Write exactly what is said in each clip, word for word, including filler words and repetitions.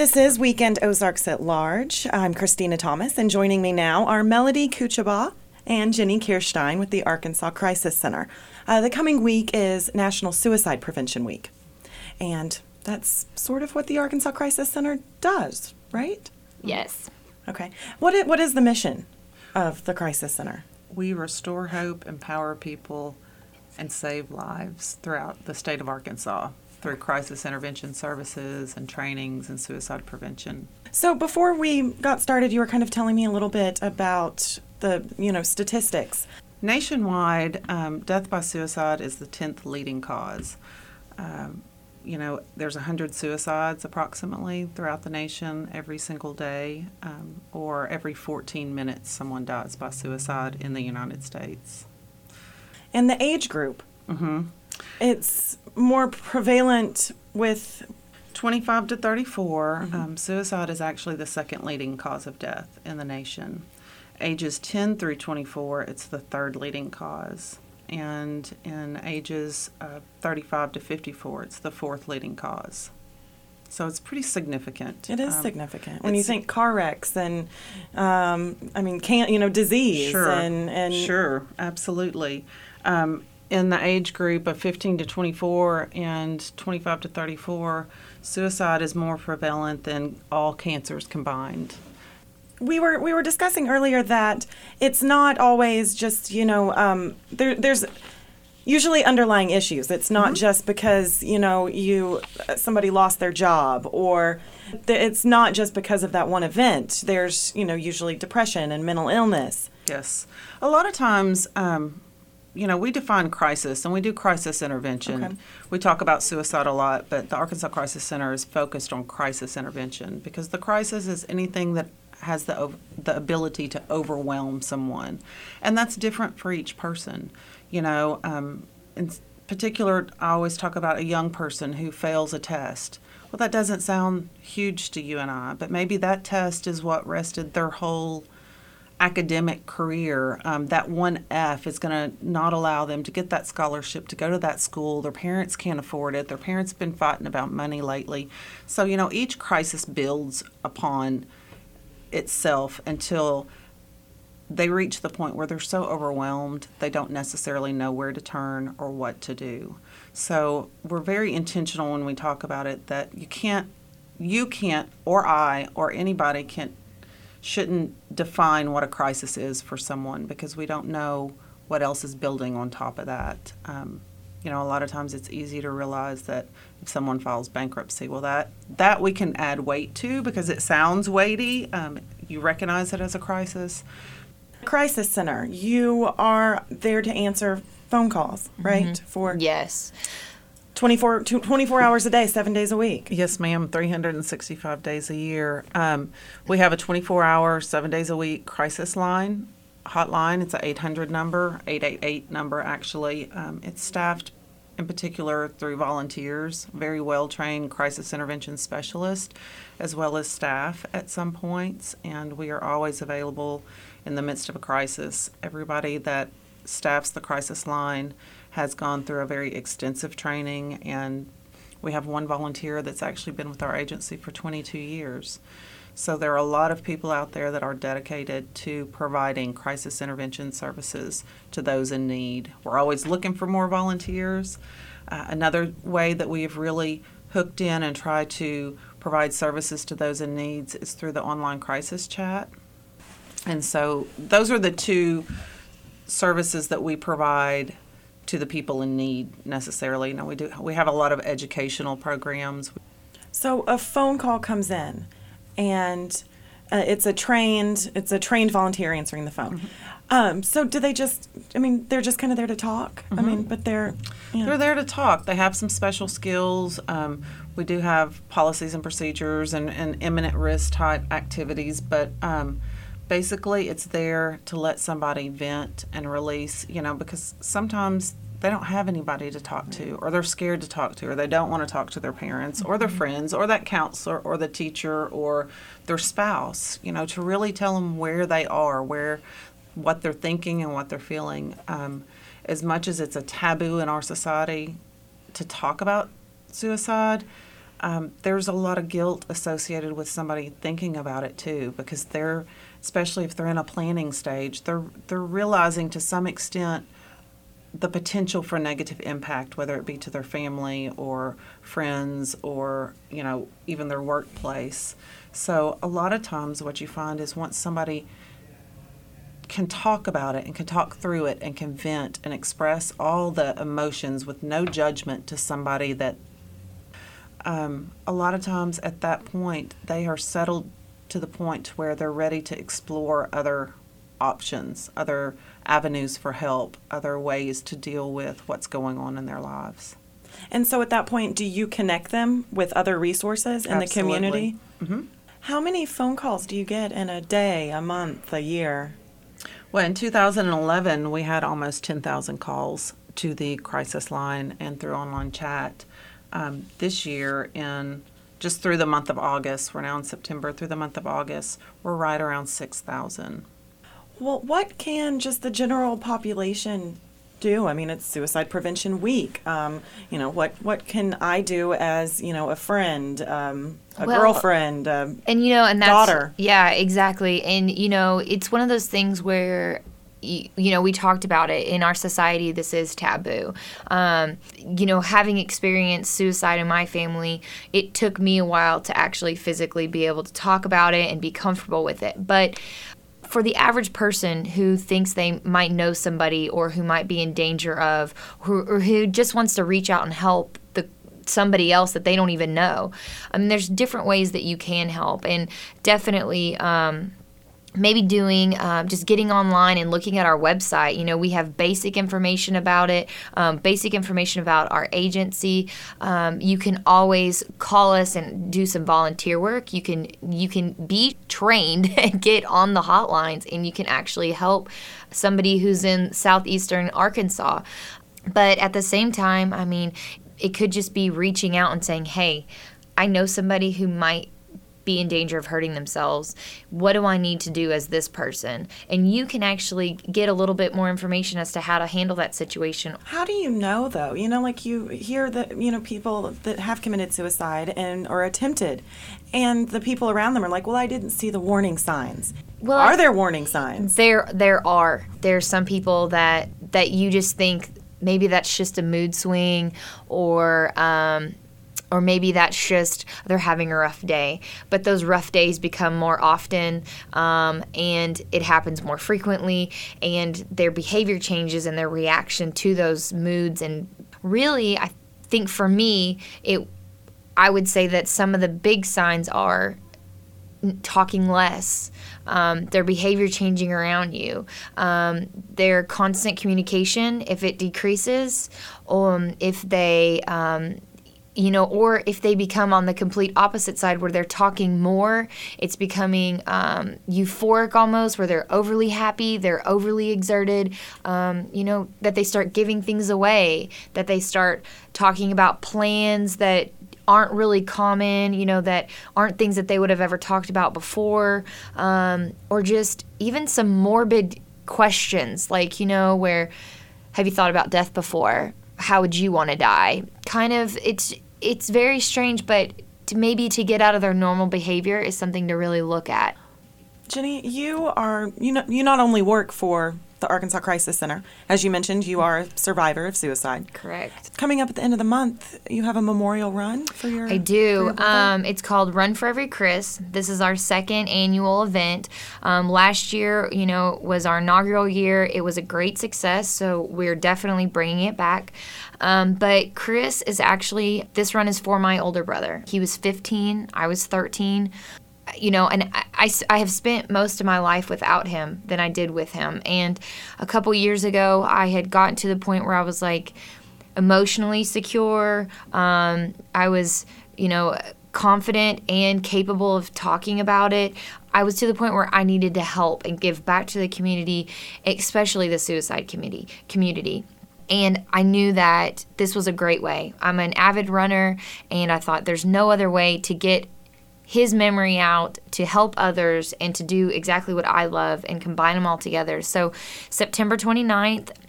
This is Weekend Ozarks at Large. I'm Christina Thomas, and joining me now are Melody Kuchabaugh and Jenny Kirstein with the Arkansas Crisis Center. Uh, the coming week is National Suicide Prevention Week, and that's sort of what the Arkansas Crisis Center does, right? Yes. Okay. What is, what is the mission of the Crisis Center? We restore hope, empower people, and save lives throughout the state of Arkansas through crisis intervention services and trainings and suicide prevention. So before we got started, you were kind of telling me a little bit about the, you know, statistics. Nationwide, um, death by suicide is the tenth leading cause. Um, you know, there's one hundred suicides approximately throughout the nation every single day, um, or every fourteen minutes someone dies by suicide in the United States. And the age group, Mm-hmm. it's more prevalent with twenty-five to thirty-four, Mm-hmm. um, suicide is actually the second leading cause of death in the nation. Ages ten through twenty-four, it's the third leading cause. And in ages uh, thirty-five to fifty-four, it's the fourth leading cause. So it's pretty significant. It is Um, significant. When you it's- think car wrecks and, um, I mean, can't, you know, disease Sure, and, and sure, absolutely. Um, in the age group of fifteen to twenty-four and twenty-five to thirty-four, suicide is more prevalent than all cancers combined. we were we were discussing earlier that it's not always just, you know, um, there there's usually underlying issues. It's not Mm-hmm. just because, you know, you somebody lost their job, or th- it's not just because of that one event. There's, you know, usually depression and mental illness. Yes. A lot of times, um, you know, we define crisis and we do crisis intervention. Okay. We talk about suicide a lot, but the Arkansas Crisis Center is focused on crisis intervention because the crisis is anything that has the ov- the ability to overwhelm someone. And that's different for each person. You know, um, in particular, I always talk about a young person who fails a test. Well, that doesn't sound huge to you and I, but maybe that test is what rested their whole academic career. Um, that one F is going to not allow them to get that scholarship to go to that school. Their parents can't afford it. Their parents have been fighting about money lately. So, you know, each crisis builds upon itself until they reach the point where they're so overwhelmed they don't necessarily know where to turn or what to do. So we're very intentional when we talk about it that you can't, you can't, or I, or anybody can shouldn't define what a crisis is for someone because we don't know what else is building on top of that. Um, you know, a lot of times it's easy to realize that if someone files bankruptcy, well, that, that we can add weight to because it sounds weighty. Um, you recognize it as a crisis. Crisis Center, you are there to answer phone calls, right? Mm-hmm. For Yes. twenty-four, tw- twenty-four hours a day, seven days a week. Yes, ma'am, three hundred sixty-five days a year. Um, we have a twenty-four hour, seven days a week crisis line, hotline. It's an eight hundred number, eight eight eight number actually. Um, it's staffed in particular through volunteers, very well-trained crisis intervention specialists, as well as staff at some points, and we are always available in the midst of a crisis. Everybody that staffs the crisis line has gone through a very extensive training, and we have one volunteer that's actually been with our agency for twenty-two years. So there are a lot of people out there that are dedicated to providing crisis intervention services to those in need. We're always looking for more volunteers. Uh, another way that we have really hooked in and tried to provide services to those in needs is through the online crisis chat. And so those are the two services that we provide to the people in need necessarily. You know, we do we have a lot of educational programs. So a phone call comes in, and uh, it's a trained it's a trained volunteer answering the phone. Mm-hmm. Um, so do they just? I mean, they're just kind of there to talk. I Mm-hmm. mean, but they're you know, They're there to talk. They have some special skills. Um, we do have policies and procedures and, and imminent risk type activities, but um, basically it's there to let somebody vent and release, you know, because sometimes they don't have anybody to talk to, or they're scared to talk to, or they don't want to talk to their parents or their friends or that counselor or the teacher or their spouse, you know, to really tell them where they are, where what they're thinking and what they're feeling. Um, as much as it's a taboo in our society to talk about suicide, um, there's a lot of guilt associated with somebody thinking about it too, because they're, especially if they're in a planning stage, they're they're realizing to some extent the potential for negative impact, whether it be to their family or friends or, you know, even their workplace. So a lot of times what you find is once somebody can talk about it and can talk through it and can vent and express all the emotions with no judgment to somebody, that um, a lot of times at that point they are settled to the point where they're ready to explore other options, other avenues for help, other ways to deal with what's going on in their lives. And so at that point, do you connect them with other resources in Absolutely. the community? Mm-hmm. How many phone calls do you get in a day, a month, a year? Well, in two thousand eleven, we had almost ten thousand calls to the crisis line and through online chat. Um, this year, in just through the month of August, we're now in September, through the month of August, we're right around six thousand. Well, what can just the general population do? I mean, it's Suicide Prevention Week. Um, you know, what what can I do as, you know, a friend, um, a Well, girlfriend, um, And, you know, and that's, daughter? Yeah, exactly. And, you know, it's one of those things where, you, you know, we talked about it in our society. This is taboo. Um, you know, having experienced suicide in my family, it took me a while to actually physically be able to talk about it and be comfortable with it. But for the average person who thinks they might know somebody or who might be in danger of, who, or who just wants to reach out and help the somebody else that they don't even know, I mean, there's different ways that you can help, and definitely um, maybe doing um, just getting online and looking at our website. You know, we have basic information about it, um, basic information about our agency. Um, you can always call us and do some volunteer work. You can you can be trained and get on the hotlines, and you can actually help somebody who's in southeastern Arkansas. But at the same time, I mean, it could just be reaching out and saying, hey, I know somebody who might be in danger of hurting themselves. What do I need to do as this person? And you can actually get a little bit more information as to how to handle that situation. How do you know, though? You know, like you hear that, you know, people that have committed suicide and or attempted, and the people around them are like, well, I didn't see the warning signs. Well, are there warning signs? There there are. There's some people that, that you just think maybe that's just a mood swing, or um, or maybe that's just they're having a rough day. But those rough days become more often, um, and it happens more frequently, and their behavior changes and their reaction to those moods. And really, I think for me, it I would say that some of the big signs are talking less, um, their behavior changing around you, um, their constant communication, if it decreases, um, if they, um, you know, or if they become on the complete opposite side where they're talking more, it's becoming um, euphoric almost, where they're overly happy, they're overly exerted, um, you know, that they start giving things away, that they start talking about plans that aren't really common, you know, that aren't things that they would have ever talked about before, um, or just even some morbid questions, like, you know, where, have you thought about death before? How would you want to die? Kind of, it's it's very strange, but to maybe to get out of their normal behavior is something to really look at. Jenny, you are you know you not only work for the Arkansas Crisis Center, as you mentioned, you are a survivor of suicide. Correct. Coming up at the end of the month, you have a memorial run for your. I do. for your brother? Um, it's called Run for Every Chris. This is our second annual event. Um, last year, you know, was our inaugural year. It was a great success, so we're definitely bringing it back. Um, but Chris is actually, this run is for my older brother. He was fifteen. I was thirteen. You know, and I, I, I have spent most of my life without him than I did with him. And a couple years ago, I had gotten to the point where I was like emotionally secure. Um, I was, you know, confident and capable of talking about it. I was to the point where I needed to help and give back to the community, especially the suicide community. community. And I knew that this was a great way. I'm an avid runner, and I thought there's no other way to get his memory out, to help others, and to do exactly what I love and combine them all together. So September twenty-ninth,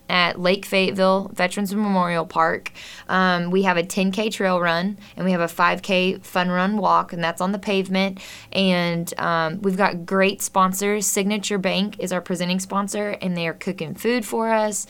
at Lake Fayetteville Veterans Memorial Park. Um, we have a ten K trail run, and we have a five K fun run walk, and that's on the pavement. And um, we've got great sponsors. Signature Bank is our presenting sponsor, and they are cooking food for us.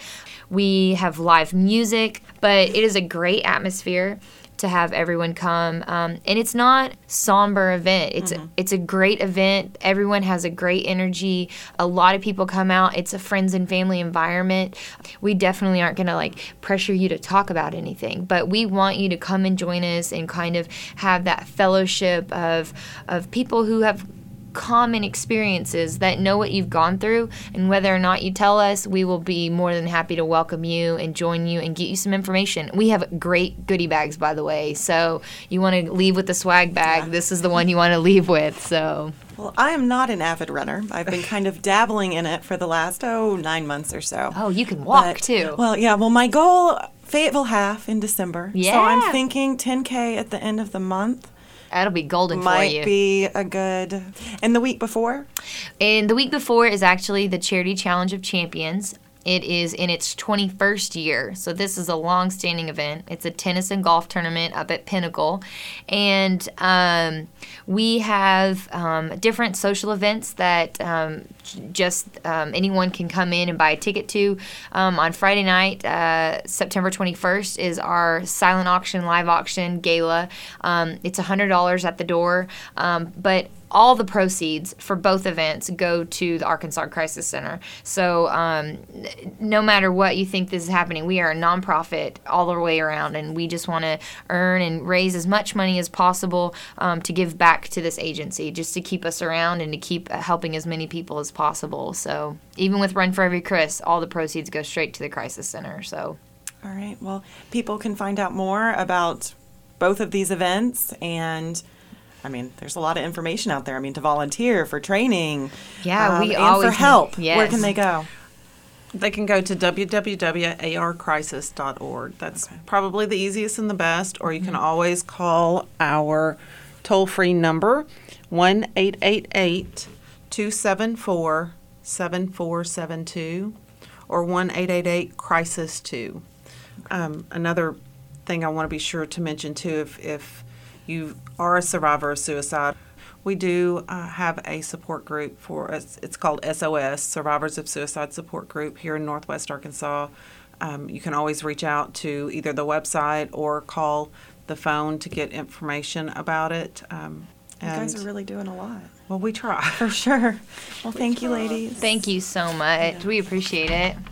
We have live music, but it is a great atmosphere to have everyone come, um, and it's not somber event. It's mm-hmm. a, it's a great event. Everyone has a great energy. A lot of people come out. It's a friends and family environment. We definitely aren't gonna like pressure you to talk about anything, but we want you to come and join us and kind of have that fellowship of of people who have common experiences that know what you've gone through, and whether or not you tell us, we will be more than happy to welcome you and join you and get you some information. We have great goodie bags, by the way, so you want to leave with the swag bag, yeah. This is the one you want to leave with. So well, I am not an avid runner. I've been kind of dabbling in it for the last oh nine months or so. Oh, you can walk but, too. Well, yeah, well, my goal, Fayetteville half in December. Yeah. So I'm thinking ten K at the end of the month. That'll be golden Might for you. Might be a good. And the week before? And the week before is actually the Charity Challenge of Champions. It is in its twenty-first year, so this is a long-standing event. It's a tennis and golf tournament up at Pinnacle, and um, we have um, different social events that um, just um, anyone can come in and buy a ticket to. Um, on Friday night, uh, September twenty-first, is our silent auction, live auction gala. Um, it's one hundred dollars at the door, um, but all the proceeds for both events go to the Arkansas Crisis Center. So um, no matter what you think this is happening, we are a nonprofit all the way around, and we just want to earn and raise as much money as possible um, to give back to this agency, just to keep us around and to keep helping as many people as possible. So even with Run for Every Chris, all the proceeds go straight to the Crisis Center. So, all right. Well, people can find out more about both of these events, and I mean, there's a lot of information out there. I mean, to volunteer, for training, yeah, um, we and always for help. Yes. Where can they go? They can go to w w w dot a r crisis dot org. That's okay. Probably the easiest and the best. Or you mm-hmm. can always call our toll-free number, one eight eight eight, two seven four, seven four seven two, or one eight eight eight, crisis two. Okay. Um, another thing I want to be sure to mention, too, if, if you are a survivor of suicide, we do uh, have a support group for us. It's called S O S, Survivors of Suicide Support Group, here in Northwest Arkansas. Um, you can always reach out to either the website or call the phone to get information about it. Um, you guys are really doing a lot. Well, we try. For sure. Well, thank you, ladies. Thank you so much. Yeah. We appreciate it.